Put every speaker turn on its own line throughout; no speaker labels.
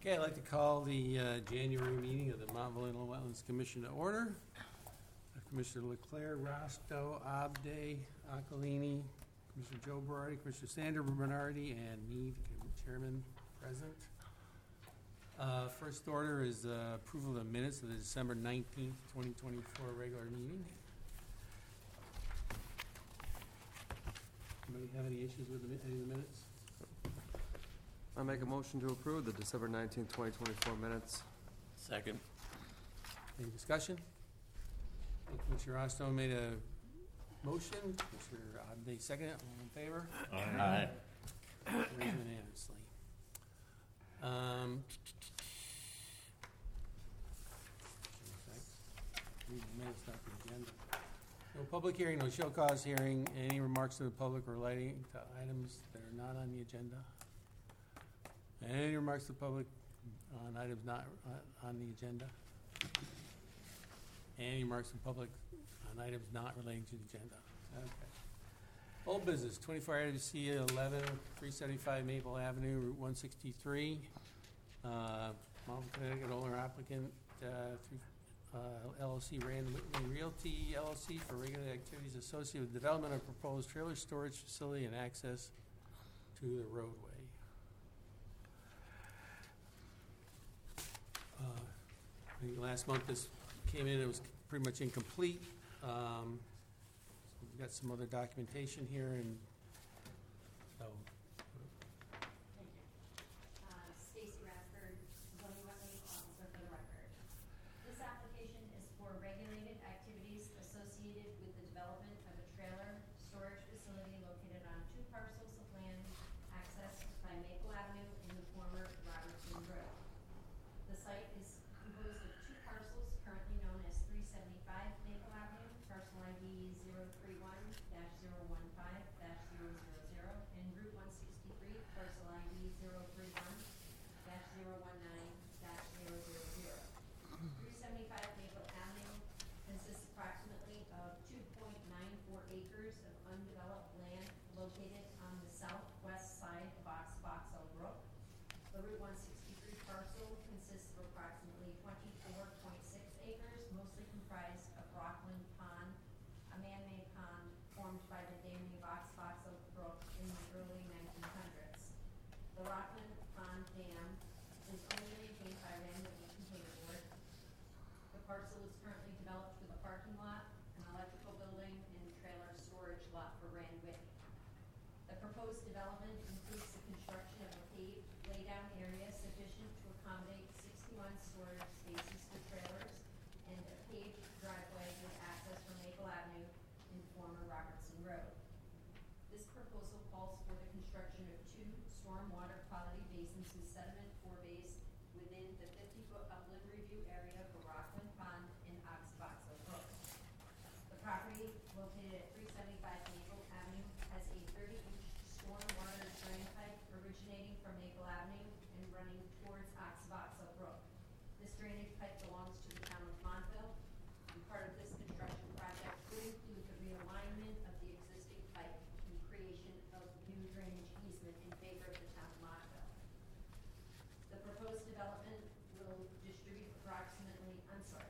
Okay, I'd like to call the January meeting of the Mount Valino Wetlands Commission to order. Commissioner Leclerc, Rosto, Abde, Aquilini, Commissioner Joe Berardi, Commissioner Sandra Bernardi, and me, the chairman, present. First order is approval of the minutes of the December 19th, 2024 regular meeting. Anybody have any issues with any of the minutes?
I make a motion to approve the December 19th, 2024 minutes.
Second.
Any discussion? Commissioner Rosto made a motion. Commissioner Abde second. All in favor?
Aye.
Carries unanimously. Read the minutes, not the agenda. No public hearing, no show cause hearing. Any remarks to the public relating to items that are not on the agenda? Any remarks to the public on items not on the agenda? Any remarks to the public on items not relating to the agenda? Okay. Old business, 24 IWC 11, 375 Maple Avenue, Route 163. Mount Connecticut owner applicant LLC, Rand Whitney Realty LLC for regulated activities associated with development of proposed trailer storage facility and access to the roadway. I think last month this came in, it was pretty much incomplete. So we've got some other documentation here, and so.
Thank you. Stacy Radford, zoning wetland officer for the record. This application is for regulated activities associated with the development of a trailer storage facility located on 2 parcels of land accessed by Maple Avenue in the former Robertson Road. The site is composed of 2 parcels currently known as 375 Maple Avenue, parcel ID 031-015-000, and Route 163, parcel ID 031-019-000. 375 Maple Avenue consists approximately of 2.94 acres of undeveloped land located on the southwest side of Boxell Brook. The Route 163 parcel consists of approximately 24.6 acres, mostly comprised of Rockland Pond, a man-made pond formed by the damming of Boxell Brook in the early 1900s. The Rockland Pond Dam is only maintained by Rand Whitney Container Board. The parcel is currently developed with a parking lot, an electrical building, and trailer storage lot for Rand Whitney. The proposed development includes the construction of a paved laydown area sufficient to accommodate 61 storage spaces for trailers and a paved driveway with access from Maple Avenue in former Robertson Road. This proposal calls for the construction of 2 storm water quality basins with sediment forebays within the 50-foot upland review area for Rockland Pond and Boxell Brook. The property located at 375 Maple Avenue has a 30-inch storm water drain pipe originating from Maple Avenue and running towards Boxell Brook. This drainage pipe belongs to the town of Montville, and part of this construction project would include the realignment of the existing pipe and creation of new drainage easement in favor of the town of Montville. The proposed development will disturb approximately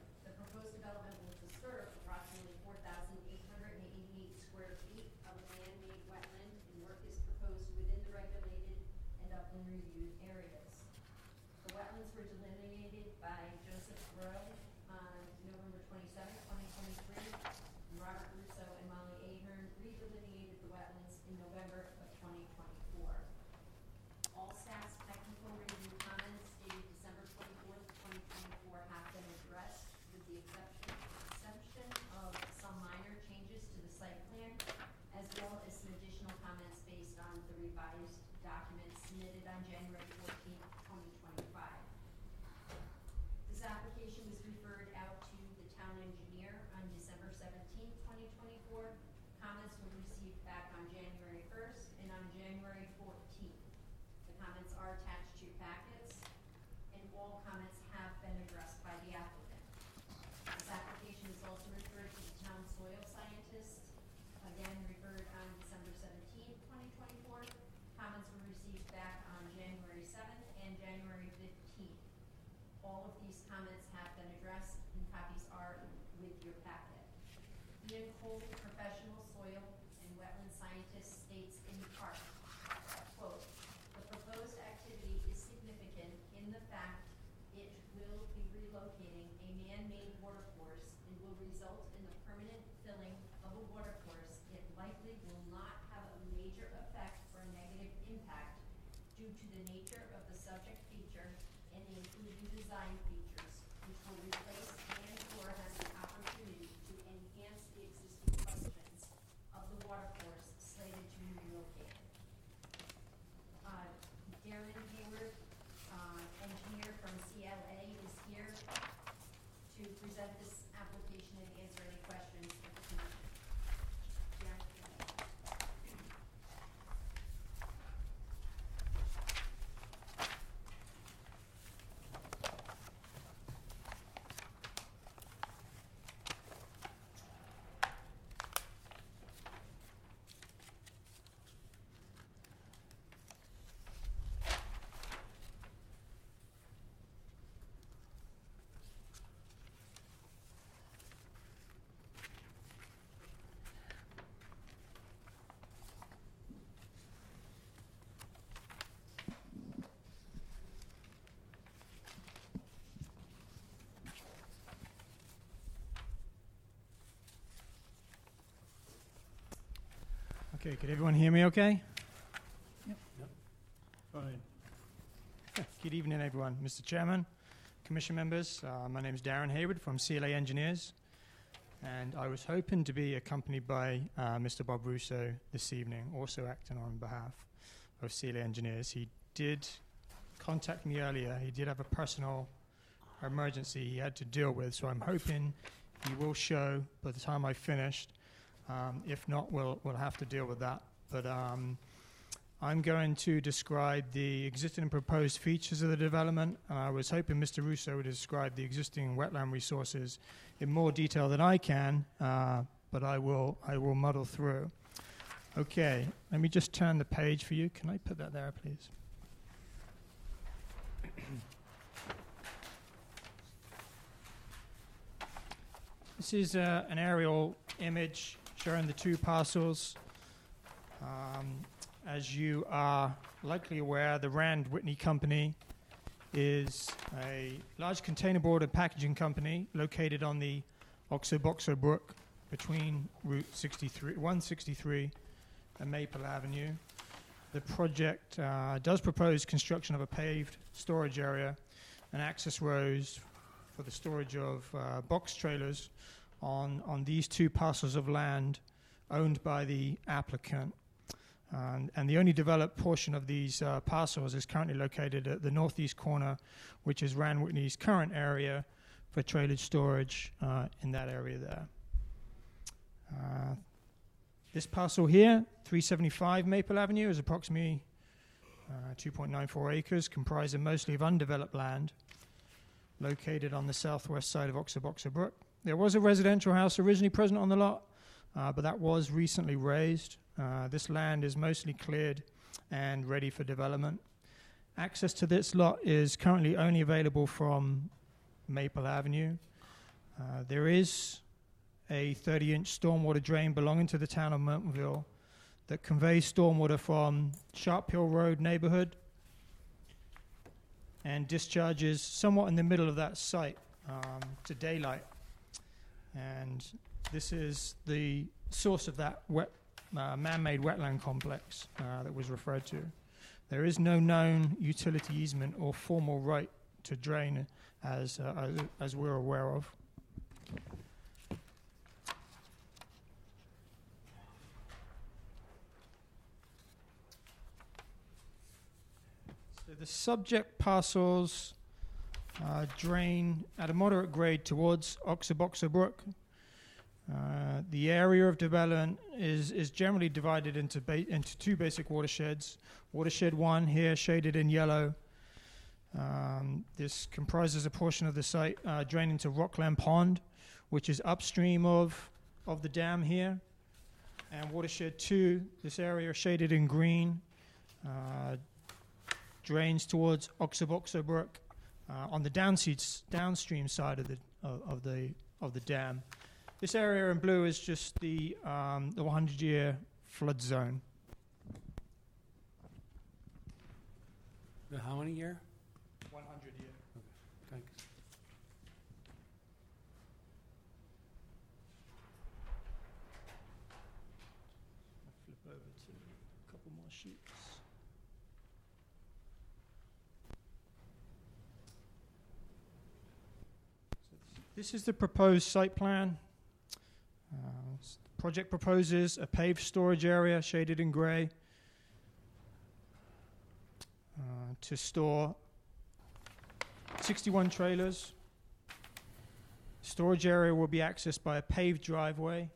4,888 square feet of man-made wetland, and work is proposed within the regulated and upland reviewed areas. The wetlands were delineated by Joseph Rowe on November 27, 2023, and Robert Russo and Molly Ahern redelineated the wetlands in November of 2024. All staff's technical review comments dated December 24, 2024 have been addressed, with the exception of some minor changes to the site plan, as well as some additional comments based on the revised documents submitted on January 14, 2025. This application was referred out to the town engineer on December 17, 2024. Comments were received back on January 1st and on January 14th. The comments are attached to your packets, and all comments have been addressed by the applicant. This application is also referred to the town soil scientist, again referred on December 17, 2024. Comments were received back on January 7th and January 15th. Ian Cole, professional soil and wetland scientist, states in part, quote, "The proposed activity is significant in the fact it will be relocating a man-made watercourse and will result in the permanent filling of a watercourse. It likely will not have a major effect or negative impact due to the nature of the subject feature and the including design features, which will replace and/or has the opportunity to enhance the existing functions of the watercourse slated to be relocated." Darren Hayward, engineer from CLA, is here to present this application and answer any questions of the commission. Darren?
Okay, could everyone hear me okay?
Yep.
Fine. Good evening, everyone. Mr. Chairman, Commission members, my name is Darren Hayward from CLA Engineers, and I was hoping to be accompanied by Mr. Bob Russo this evening, also acting on behalf of CLA Engineers. He did contact me earlier. He did have a personal emergency he had to deal with, so I'm hoping he will show by the time I finished. If not, we'll have to deal with that. But I'm going to describe the existing and proposed features of the development. I was hoping Mr. Russo would describe the existing wetland resources in more detail than I can, but I will muddle through. Okay, let me just turn the page for you. Can I put that there, please? This is an aerial image showing the two parcels. As you are likely aware, the Rand Whitney Company is a large containerboard and packaging company located on the Oxo-Boxo Brook between Route 163 and Maple Avenue. The project does propose construction of a paved storage area and access roads for the storage of box trailers on these two parcels of land owned by the applicant. And the only developed portion of these parcels is currently located at the northeast corner, which is Rand Whitney's current area for trailer storage in that area there. This parcel here, 375 Maple Avenue, is approximately 2.94 acres, comprising mostly of undeveloped land, located on the southwest side of Oxo-Boxo Brook. There was a residential house originally present on the lot, but that was recently razed. This land is mostly cleared and ready for development. Access to this lot is currently only available from Maple Avenue. There is a 30-inch stormwater drain belonging to the town of Miltonville that conveys stormwater from Sharp Hill Road neighborhood and discharges somewhat in the middle of that site to daylight. And this is the source of that man-made wetland complex that was referred to. There is no known utility easement or formal right to drain as we're aware of. So the subject parcels drain at a moderate grade towards Oxo-Boxo Brook. The area of development is generally divided into two basic watersheds. Watershed 1 here shaded in yellow. This comprises a portion of the site draining to Rockland Pond, which is upstream of the dam here. And Watershed 2, this area shaded in green, drains towards Oxo-Boxo Brook on the downstream side of the dam. This area in blue is just the 100-year flood zone.
The how many year?
100-year.
Thanks.
Flip over to a couple more sheets. This is the proposed site plan. The project proposes a paved storage area shaded in gray to store 61 trailers. Storage area will be accessed by a paved driveway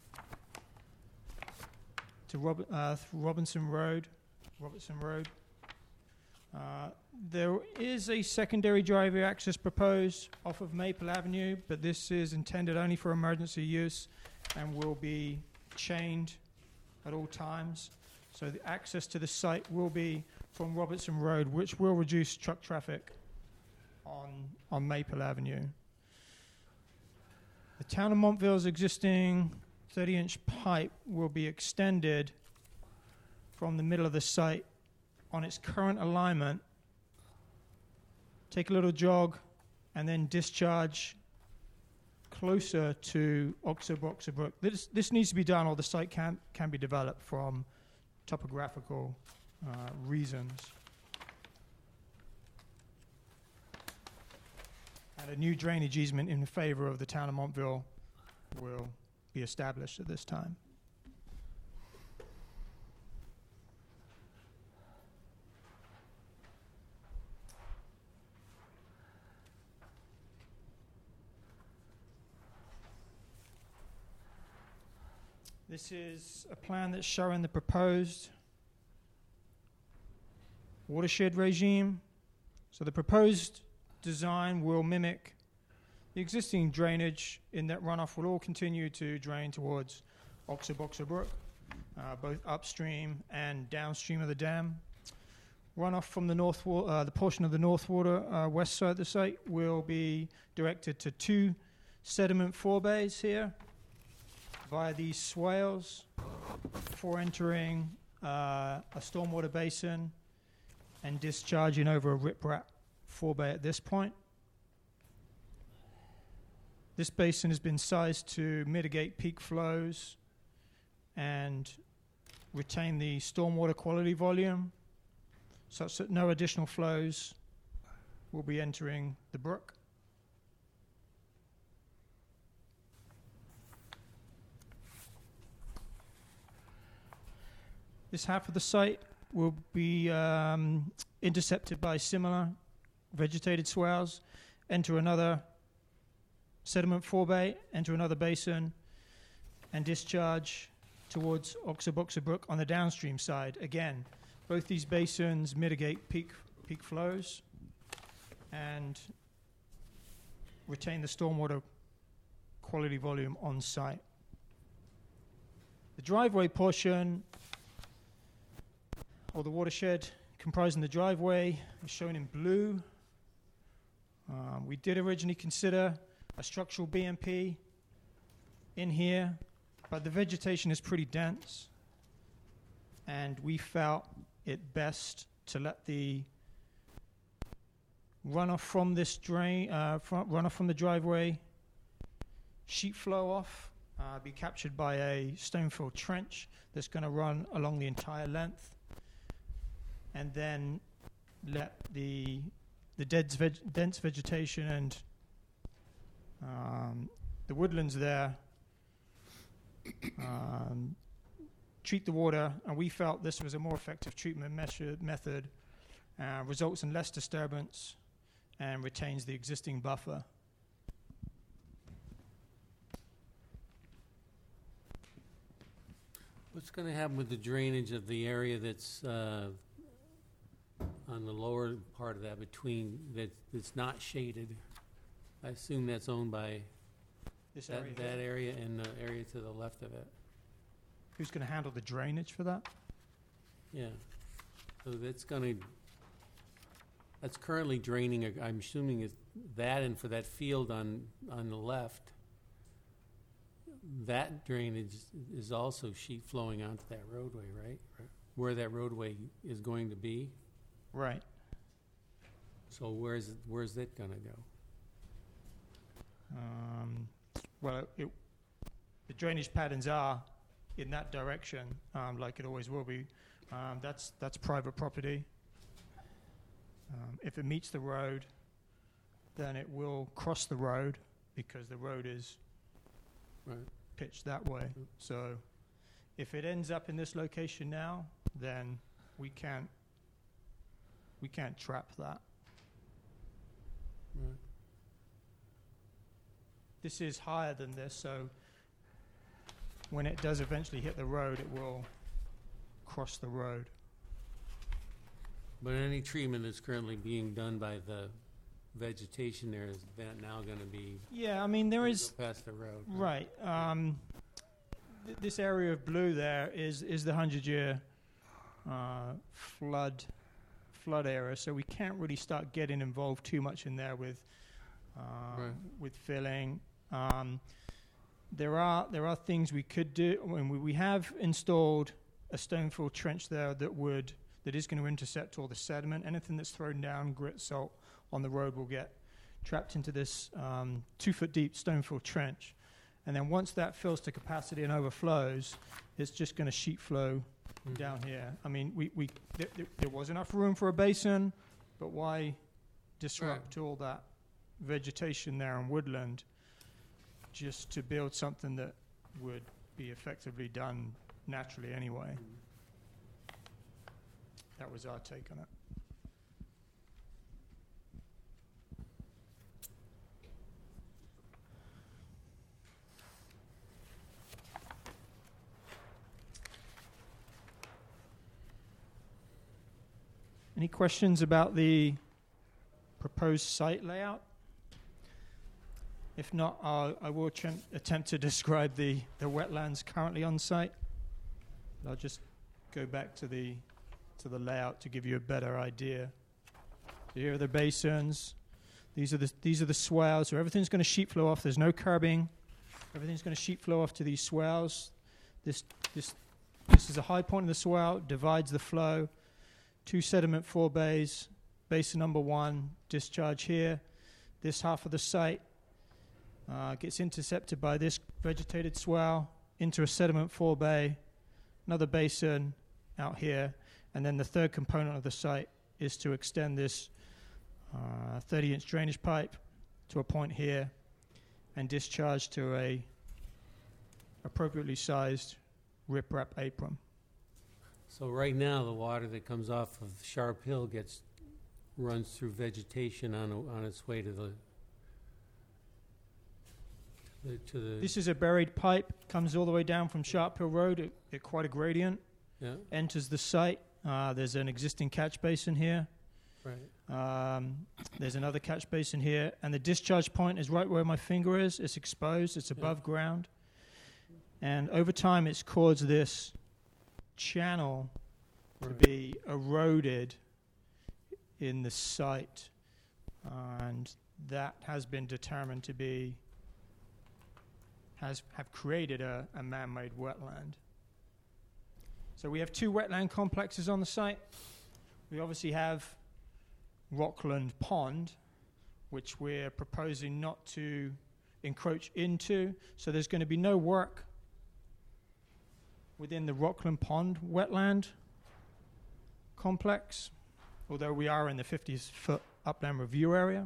to Robertson Road. There is a secondary driveway access proposed off of Maple Avenue, but this is intended only for emergency use and will be chained at all times. So the access to the site will be from Robertson Road, which will reduce truck traffic on Maple Avenue. The town of Montville's existing 30-inch pipe will be extended from the middle of the site on its current alignment, take a little jog, and then discharge closer to Oxboxer Brook. This needs to be done, or the site can be developed from topographical reasons. And a new drainage easement in favor of the town of Montville will be established at this time. This is a plan that's showing the proposed watershed regime. So the proposed design will mimic the existing drainage in that runoff will all continue to drain towards Oxboxer Brook, both upstream and downstream of the dam. Runoff from the the portion of the North Water west side of the site will be directed to two sediment forebays here via these swales before entering a stormwater basin and discharging over a riprap forebay at this point. This basin has been sized to mitigate peak flows and retain the stormwater quality volume such that no additional flows will be entering the brook. This half of the site will be intercepted by similar vegetated swales, enter another sediment forebay, enter another basin, and discharge towards Oxboxer Brook on the downstream side. Again, both these basins mitigate peak flows and retain the stormwater quality volume on site. The driveway portion, or the watershed comprising the driveway, is shown in blue. We did originally consider a structural BMP in here, but the vegetation is pretty dense, and we felt it best to let the runoff from this drain, runoff from the driveway, sheet flow off, be captured by a stone-filled trench that's going to run along the entire length, and then let the dense vegetation and the woodlands there treat the water, and we felt this was a more effective treatment method, results in less disturbance and retains the existing buffer.
What's going to happen with the drainage of the area that's on the lower part of that that's not shaded? I assume that's owned by
This
that
area here.
area and the area to the left of it.
Who's going to handle the drainage for that?
Yeah. So that's currently draining, I'm assuming it's that, and for that field on the left, that drainage is also sheet flowing onto that roadway, right? Where that roadway is going to be.
Right.
So where's it gonna go?
Well, the drainage patterns are in that direction, like it always will be. That's private property. If it meets the road, then it will cross the road because the road is
Right.
pitched that way. So if it ends up in this location now, then we can't trap that.
Right.
This is higher than this, so when it does eventually hit the road, it will cross the road.
But any treatment that's currently being done by the vegetation there, is that now gonna be?
Yeah, I mean, there
gonna
is...
go past the road.
Right. This area of blue there is the 100-year flood area, so we can't really start getting involved too much in there with with filling. There are things we could do. I mean, we have installed a stone-fill trench there that is going to intercept all the sediment. Anything that's thrown down, grit, salt on the road will get trapped into this 2-foot deep stone-fill trench. And then once that fills to capacity and overflows, it's just going to sheet flow down here. I mean, there was enough room for a basin, but why disrupt all that vegetation there and woodland just to build something that would be effectively done naturally anyway? That was our take on it. Any questions about the proposed site layout? If not, I will attempt to describe the wetlands currently on site. I'll just go back to the layout to give you a better idea. So here are the basins. These are the swales. So everything's going to sheet flow off. There's no curbing. Everything's going to sheet flow off to these swales. This is a high point in the swale, divides the flow. 2 sediment forebays, basin number 1, discharge here. This half of the site gets intercepted by this vegetated swale into a sediment forebay, another basin out here, and then the third component of the site is to extend this 30-inch drainage pipe to a point here and discharge to a appropriately sized riprap apron.
So right now, the water that comes off of Sharp Hill runs through vegetation on its way to the.
This is a buried pipe, comes all the way down from Sharp Hill Road at quite a gradient, enters the site. There's an existing catch basin here.
Right.
There's another catch basin here, and the discharge point is right where my finger is. It's exposed, it's above ground. And over time, it's caused this channel to be eroded in the site, and that has been determined to be have created a man-made wetland. So we have 2 wetland complexes on the site. We obviously have Rockland Pond, which we're proposing not to encroach into. So there's going to be no work within the Rockland Pond wetland complex, although we are in the 50-foot upland review area.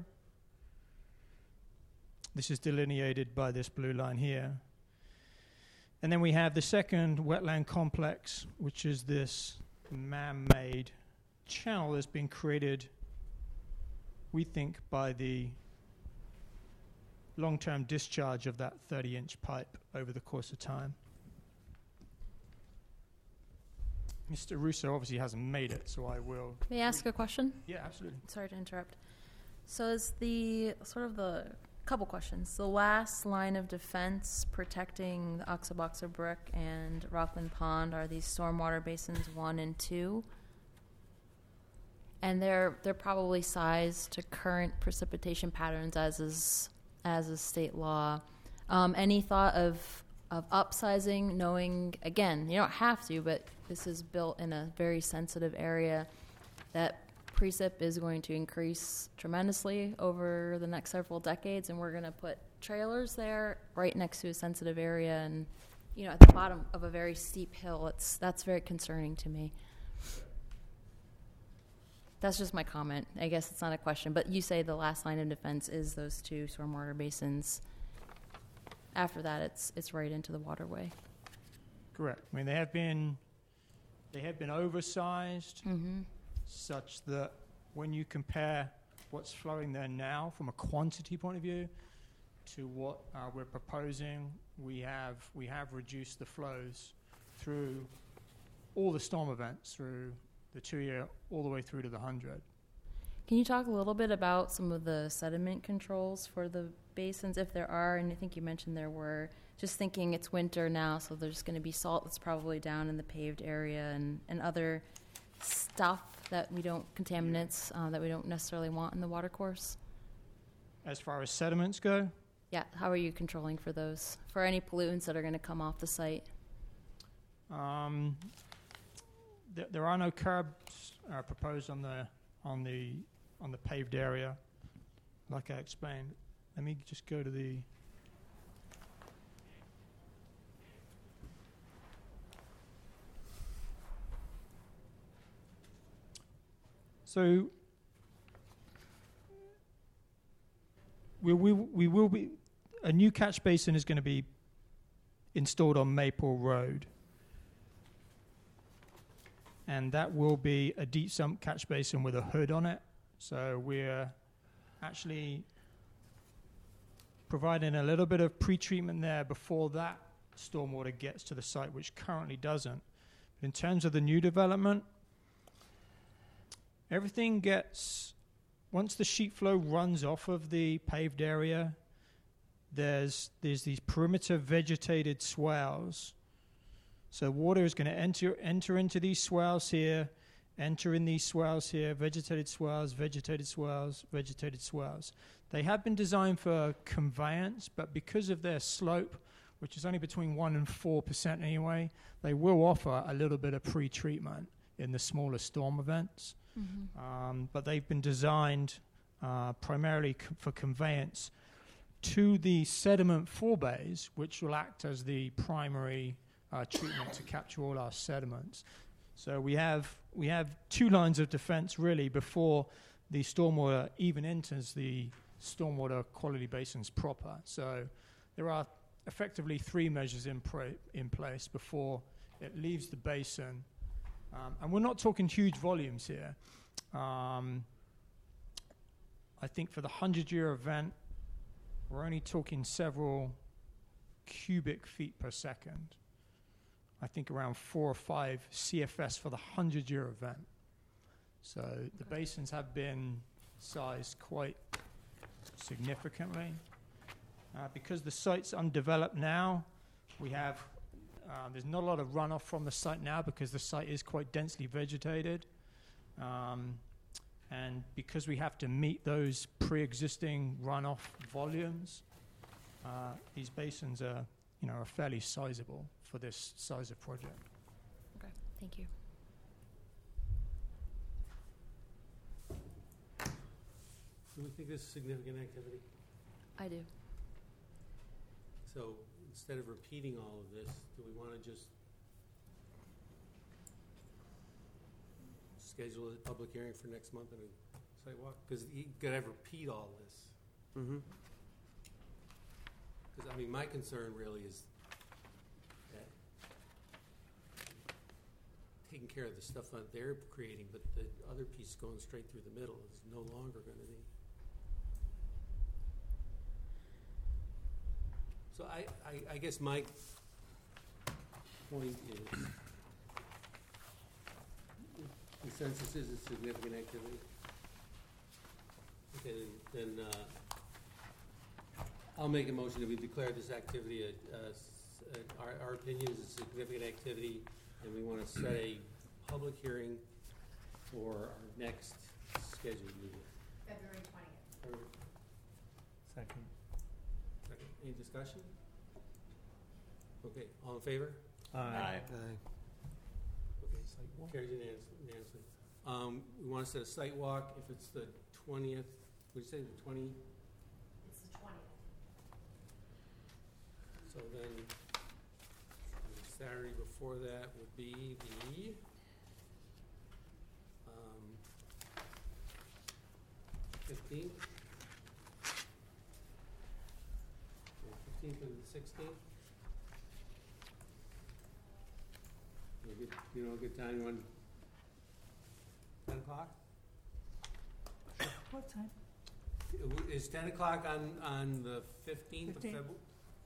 This is delineated by this blue line here. And then we have the second wetland complex, which is this man-made channel that's been created, we think, by the long-term discharge of that 30-inch pipe over the course of time. Mr. Russo obviously hasn't made it, so I will.
May I ask a question?
Yeah, absolutely.
Sorry to interrupt. So is couple questions. The last line of defense protecting the Oxaboxer Brook and Rockland Pond, are these stormwater basins 1 and 2? And they're probably sized to current precipitation patterns as is state law. Any thought of upsizing, knowing, again, you don't have to, but this is built in a very sensitive area, that precip is going to increase tremendously over the next several decades, and we're going to put trailers there right next to a sensitive area and, at the bottom of a very steep hill. That's very concerning to me. That's just my comment. I guess it's not a question, but you say the last line of defense is those two stormwater basins. After that, it's right into the waterway.
Correct. I mean, they have been oversized such that when you compare what's flowing there now from a quantity point of view to what we're proposing, we have reduced the flows through all the storm events, through the 2-year all the way through to the 100.
Can you talk a little bit about some of the sediment controls for the basins, if there are? And I think you mentioned there were. Just thinking it's winter now, so there's going to be salt that's probably down in the paved area and other stuff contaminants that we don't necessarily want in the water course.
As far as sediments go?
Yeah, how are you controlling for those, for any pollutants that are going to come off the site?
There are no curbs proposed on the paved area, like I explained. Let me just go to the. So we will be, a new catch basin is going to be installed on Maple Road. And that will be a deep sump catch basin with a hood on it. So we're actually providing a little bit of pre-treatment there before that stormwater gets to the site, which currently doesn't. But in terms of the new development, everything gets, once the sheet flow runs off of the paved area, there's these perimeter vegetated swales. So water is going to enter into these swales here, enter in these swales here, vegetated swales, vegetated swales, vegetated swales. They have been designed for conveyance, but because of their slope, which is only between 1% and 4% anyway, they will offer a little bit of pre-treatment in the smaller storm events. But they've been designed primarily for conveyance to the sediment forebays, which will act as the primary treatment to capture all our sediments. So we have two lines of defense really before the stormwater even enters the stormwater quality basins proper. So there are effectively 3 measures in place before it leaves the basin. And we're not talking huge volumes here. I think for the 100-year event, we're only talking several cubic feet per second. I think around 4 or 5 CFS for the 100-year event. So the basins have been sized quite significantly. Because the site's undeveloped now, we have there's not a lot of runoff from the site now because the site is quite densely vegetated. And because we have to meet those pre-existing runoff volumes, these basins are fairly sizable for this size of project.
Okay, thank you.
Do we think this is significant activity?
I do.
So instead of repeating all of this, do we want to just schedule a public hearing for next month and a sidewalk? Because you gotta repeat all this. Because my concern really is that taking care of the stuff that they're creating, but the other piece going straight through the middle is no longer going to be. So I guess my point is, consensus is a significant activity. Okay, then I'll make a motion that we declare this activity, our opinion is a significant activity, and we want to set a public hearing for our next scheduled meeting.
February 20th.
Second. Any discussion? Okay, all in favor?
Aye.
Okay, carries unanimously. We want to set a site walk if it's the 20th, would you say the 20?
It's the 20th.
So then, Saturday before that would be the 15th? 15th and the 16th? A good time, you want 10 o'clock?
What time?
Is 10 o'clock on the 15th of
15th.
February?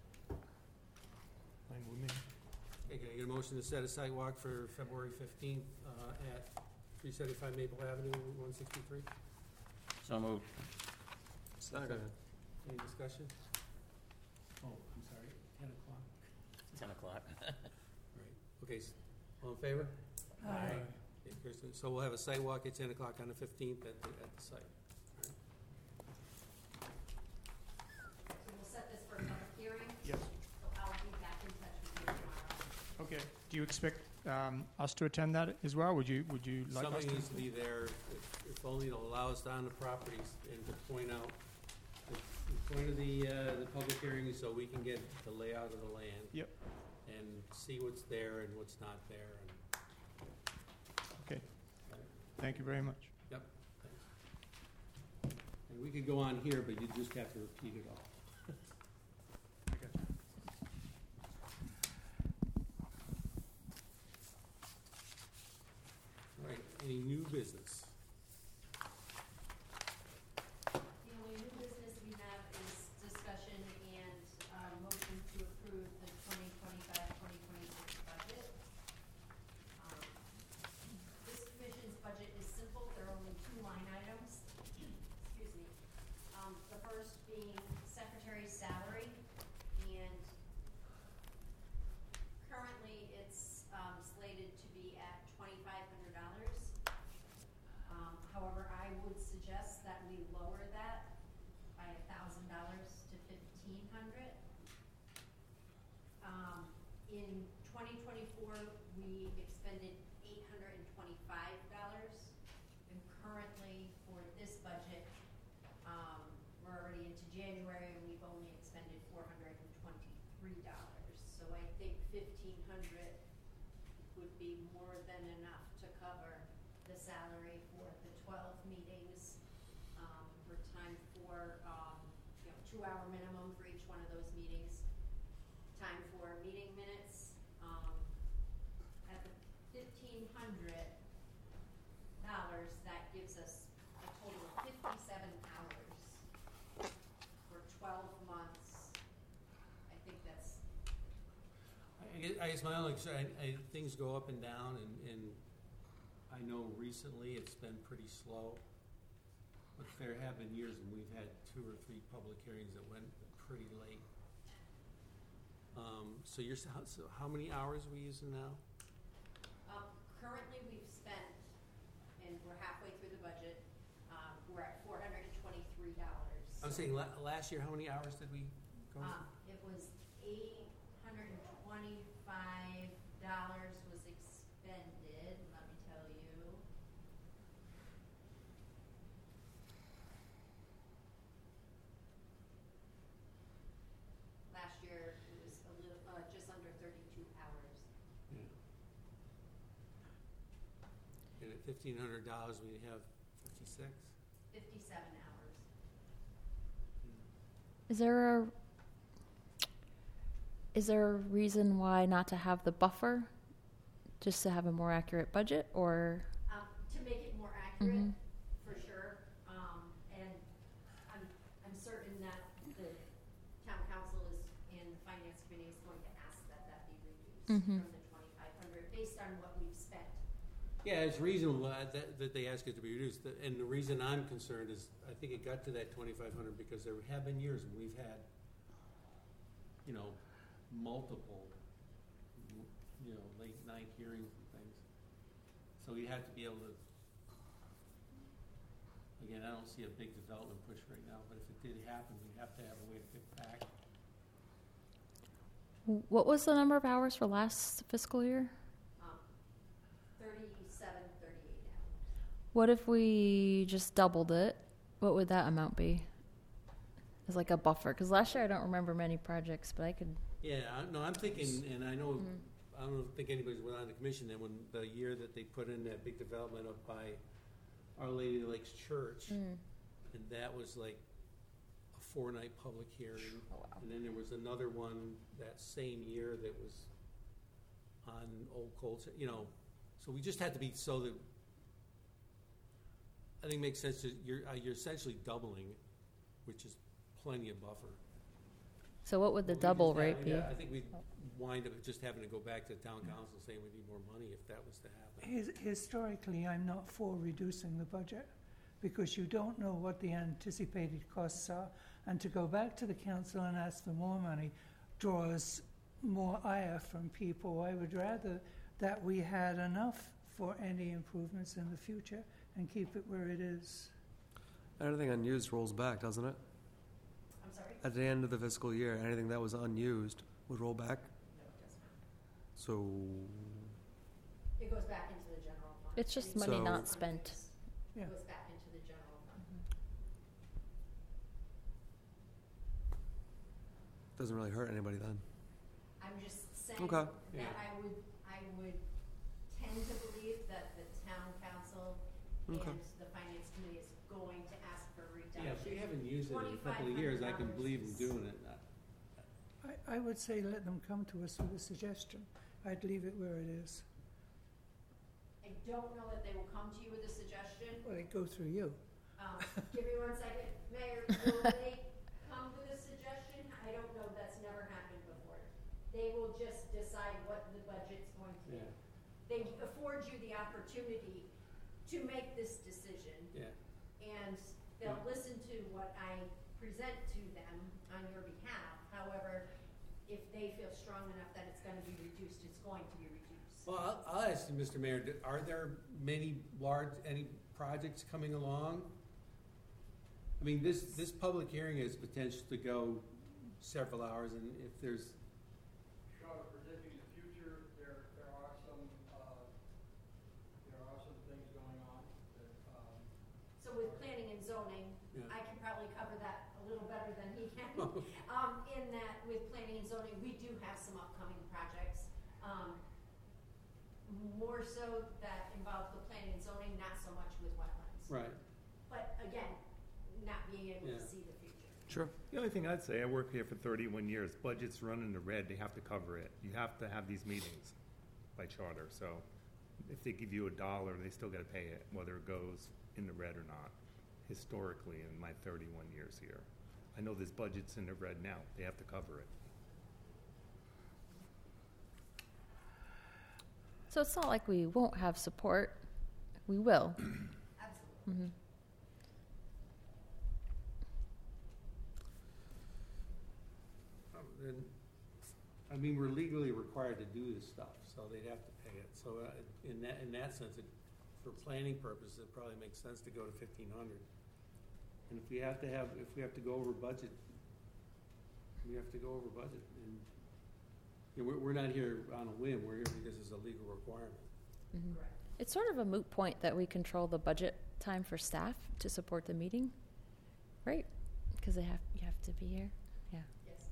Fine with me.
Okay, can I get a motion to set a site walk for February 15th at 375 Maple Avenue, 163?
So moved.
Second.
Any discussion? Oh, I'm sorry, 10 o'clock.
10 o'clock.
Right, okay, all in favor?
Aye.
Okay, Kristen, so we'll have a site walk at 10 o'clock on the 15th at the site.
So we'll set this for a public hearing,
Yes.
so I'll be back in touch with you tomorrow.
Okay. Do you expect us to attend that as well? Would you like us
Somebody
to?
needs to be there, if only to allow us on the properties and to point out, the point of the public hearing is so we can get the layout of the land.
Yep.
And see what's there and what's not there, and,
Okay. Thank you very much.
yep, thanks. And we could go on here, but you just have to repeat it all. All right, any new business?
The only new business we have is discussion and motion to approve the 2025-2026 budget. This commission's budget is simple, there are only two line items. Excuse me. The first being secretary's salary, and currently it's slated to be at $2,500. However, I would suggest that we lower that by $1,000 to $1,500. In 2024, we expended $825, and currently for this budget, we're already into January and we've only expended $423. So I think $1,500 would be more than enough to cover the salary for the 12 meetings, for time for, 2-hour minimum for each one of those meetings, time for meeting minutes. At the $1,500, that gives us a total of 57 hours for 12 months. I think that's,
I guess my only concern, things go up and down, and I know recently it's been pretty slow, but there have been years when we've had 2 or 3 public hearings that went pretty late. So how many hours are we using now?
currently we've spent, and we're halfway through the budget, we're at $423.
I'm saying last year, how many hours did we go?
It was $825 was expended, let me tell you. Last year, it was a little, just under 32 hours.
Yeah. And at $1,500, we have 56?
57 hours.
Is there a reason why not to have the buffer, just to have a more accurate budget, or?
To make it more accurate, for sure, and I'm certain that the town council is, and the finance committee is going to ask that be reduced from the 2,500, based on what we've spent.
Yeah, it's reasonable that they ask it to be reduced, and the reason I'm concerned is, I think it got to that 2,500 because there have been years when we've had, multiple, late night hearings and things. So we have to be able to, again, I don't see a big development push right now, but if it did happen, we'd have to have a way to get back.
What was the number of hours for last fiscal year?
37, 38 hours.
What if we just doubled it? What would that amount be? As like a buffer? Because last year I don't remember many projects, but I could.
Yeah, no, I'm thinking, and I know, I don't think anybody's went on the commission then when the year that they put in that big development up by Our Lady of the Lakes Church, and that was like a 4-night public hearing.
Oh, wow.
And then there was another one that same year that was on Old Cold, you know, so we just had to be so that, I think it makes sense that you're essentially doubling, which is plenty of buffer.
So what would the
Well, we
double
just
rate
have-
be?
yeah, I think we'd wind up just having to go back to the town council saying we need more money if that was to happen.
Historically, I'm not for reducing the budget because you don't know what the anticipated costs are. And to go back to the council and ask for more money draws more ire from people. I would rather that we had enough for any improvements in the future and keep it where it is.
Anything unused rolls back, doesn't it?
I'm sorry?
At the end of the fiscal year, anything that was unused would roll back.
No, it does not.
So,
It goes back into the general fund.
It's just
Anything
money
that's
not spent.
unused
Yeah.
Goes back into the general fund.
doesn't really hurt anybody then.
I'm just saying
Okay.
that
Yeah.
I would tend to believe that the town council
Okay.
and the finance committee is going to ask for a reduction.
Yeah, if we haven't used it in a couple of years, I can believe them doing it.
I would say let them come to us with a suggestion. I'd leave it where it is.
I don't know that they will come to you with a suggestion.
Well, it go through you.
Give me 1 second. Mayor, will they come with a suggestion? I don't know, that's never happened before. They will just decide what the budget's going to be.
Yeah,
They afford you the opportunity to make this decision,
yeah.
and they'll listen to what I present to them on your behalf. However, if they feel strong enough that it's gonna be reduced, it's going to be reduced.
Well, I'll ask you, Mr. Mayor, are there any projects coming along? I mean, this public hearing has potential to go several hours, and if there's,
Short of predicting the future, there are some things going on that,
So with planning and zoning,
Yeah.
I can probably cover that a little better than he can. In that with planning and zoning, we do have some upcoming projects. More so that involve the planning and zoning, not so much with wetlands.
right,
But again, not being able
Yeah.
to see the future.
Sure.
The only thing I'd say, I worked here for 31 years, budgets run in the red, they have to cover it. You have to have these meetings by charter, so if they give you $1, they still gotta pay it, whether it goes in the red or not, historically in my 31 years here. I know there's budgets in the red now, they have to cover it.
So it's not like we won't have support. We will.
Absolutely.
then, I mean, we're legally required to do this stuff, so they'd have to pay it. So in that sense, for planning purposes, it probably makes sense to go to 1,500. And if we have to go over budget, we have to go over budget. And you know, we're not here on a whim. We're here because it's a legal requirement.
Correct.
It's sort of a moot point that we control the budget time for staff to support the meeting, right? Because you have to be here. Yeah.
Yes.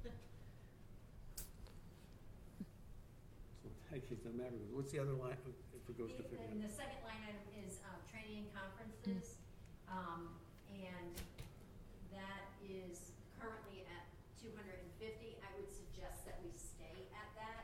So I guess that matters. What's the other line if it goes to
And
1,500?
the second line item is training and conferences. And that is currently at $250. I would suggest that we stay at that.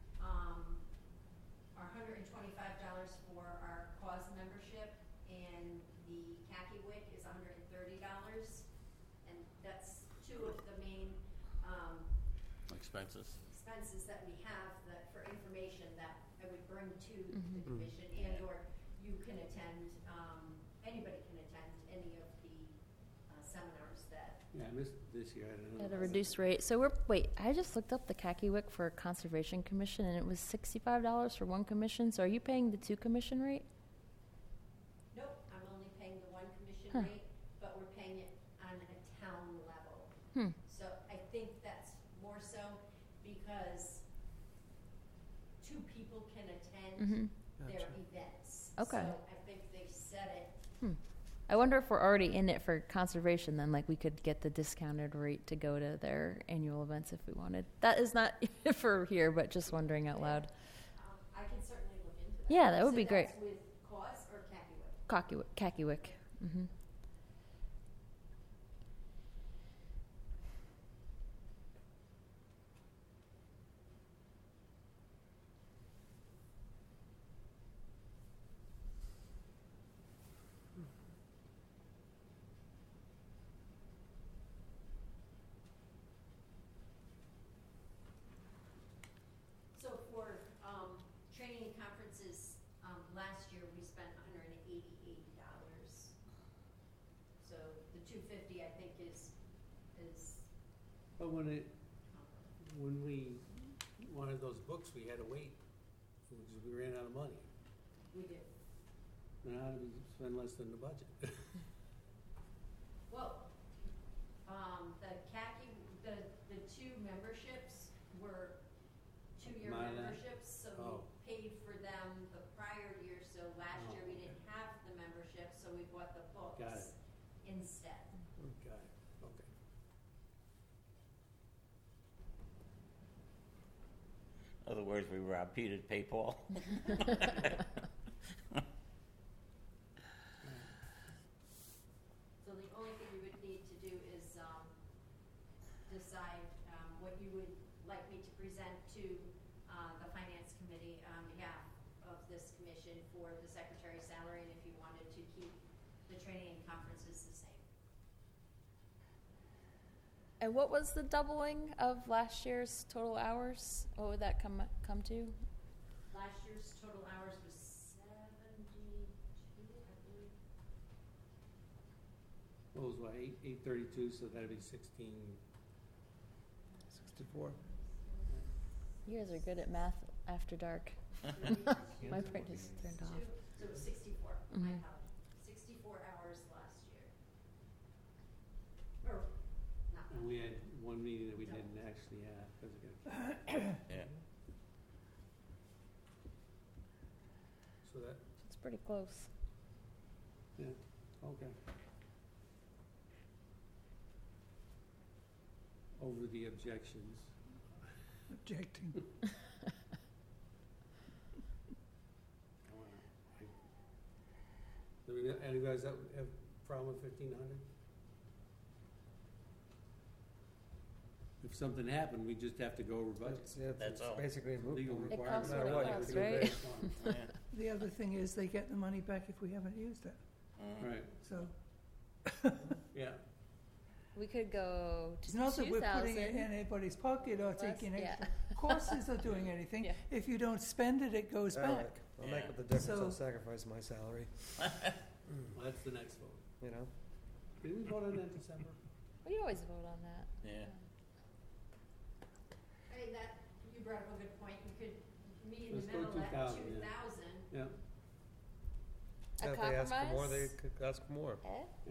Our $125 for our cause membership and the khaki wick is $130. And that's two of the main
Expenses.
expenses that we have that for information that I would bring to the
Mhm.
commission, and or you can attend, anybody can attend any of the seminars that.
Yeah, I missed this year. I don't know.
At a reduced rate. So I just looked up the khaki wick for Conservation Commission and it was $65 for one commission. So are you paying the 2 commission rate?
Nope, I'm only paying the one commission
Huh.
rate, but we're paying it on a town level.
Hmm.
So I think that's more so because people can attend
Mm-hmm.
their events.
Okay.
So I think they said it.
I wonder if we're already in it for conservation, then like we could get the discounted rate to go to their annual events if we wanted. That is not for here, but just wondering out loud.
I can certainly look into that.
Yeah, that would
So
be great.
that's with CAUS or CACUA?
Kakiwick. Mm-hmm.
So for training and conferences, last year we spent $180. So the $250 I think is
But when we wanted those books, we had to wait, because we ran out of money.
we do.
Now how do we spend less than the budget?
Well, the two memberships were two-year
Mine,
memberships, so
oh.
we paid for them the prior year. So last
Oh,
year we
okay.
didn't have the membership, so we bought the
Got
books
it.
instead.
Got it, okay.
In other words, we robbed Peter to pay Paul.
So the only thing we would need to do is decide what you would like me to present to the Finance Committee on behalf of this commission for the secretary's salary, and if you wanted to keep the training and conferences the same.
And what was the doubling of last year's total hours? What would that come to?
Last year's total hours was 72, I believe.
What was what, 832, so that'd be 16.
64.
You guys are good at math after dark. My brain is turned off.
So it was 64. I
Mhm.
apologize. 64 hours last year. Or, not
And
last
we
year.
had one meeting that we didn't actually have, because
Yeah.
so that,
It's pretty close.
yeah, okay. Over the objections.
Objecting.
Do any guys that have a problem with 1,500? If something happened, we just have to go over budget.
That's all.
Basically a moot
Legal
point.
It
requirement.
costs
what it
No matter
costs,
you do
right?
based on-
Yeah.
The other thing is they get the money back if we haven't used it.
Right,
So
yeah.
We could go
it's
to
not that we're putting it
2,000.
in anybody's pocket or
Less,
taking
yeah.
extra courses or doing anything.
Yeah.
If you don't spend it, it goes
All right.
back.
I'll
Yeah.
make up the difference.
So-
I'll sacrifice my salary.
Well, that's the next vote.
You know.
Did we vote on that in December?
We always vote on that.
Yeah.
I mean, that, you brought up a good point. You could meet in
Let's
the
go
middle at
2,000,
2,000.
Yeah,
A
If they ask for more,
compromise?
they could ask for more.
Eh?
yeah.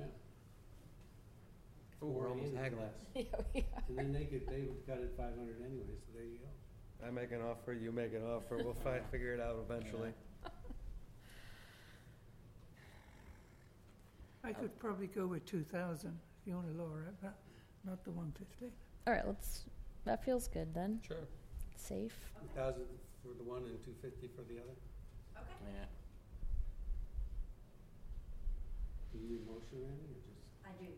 Ooh, we're
Or
almost
and
haggling.
less.
Yeah, we are.
And then they would cut it 500 anyway, so there you go.
I make an offer, you make an offer. We'll figure it out eventually.
I could probably go with 2,000 if you want to lower it, but not the 150.
All right, that feels good then.
Sure.
Safe.
2,000 for the one and 250 for the other.
Okay.
Yeah.
Do you need a motion or anything, or just?
I do.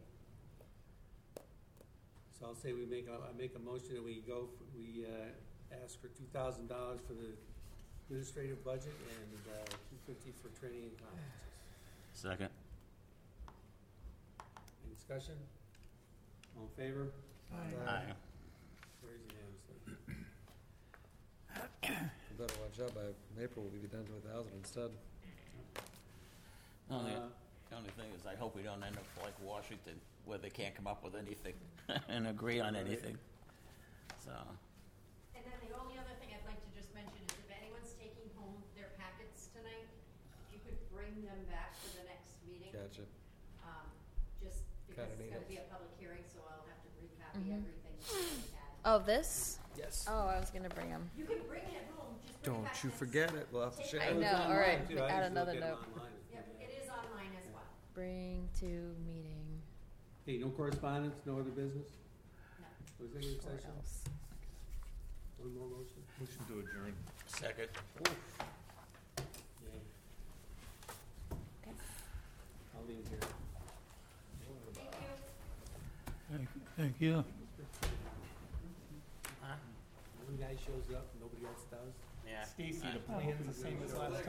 So I'll say I make a motion that we ask for $2,000 for the administrative budget and $250 for training and conferences.
Second.
Any discussion? All in favor?
Aye.
Carries unanimously.
You better watch out. By April, we'll be down to 1,000 instead.
The only thing is, I hope we don't end up like Washington, where they can't come up with anything and agree on anything. So,
And then the only other thing I'd like to just mention is if anyone's taking home their packets tonight, if you could bring them back for the next meeting.
Gotcha.
Just because
Kinda
it's
need
gonna
it.
be a public hearing, so I'll have to recopy
Mhm.
everything that we had.
Oh, this?
Yes.
Oh, I was gonna bring them.
You can bring it home, just
Don't you forget it, we'll have to share
I
it.
know,
It's
all
online,
right,
too. I
add
used to look
another
at it
note.
online.
Yep, it is online as well.
Bring to meeting
Okay, no correspondence, no other business?
No.
Executive
or
session?
else.
One more motion?
Motion to adjourn.
Second.
Yay.
Okay.
I'll leave here.
Thank you.
Thank you.
One guy shows up, nobody else does.
Yeah.
Stacy, the plan's the same as last time.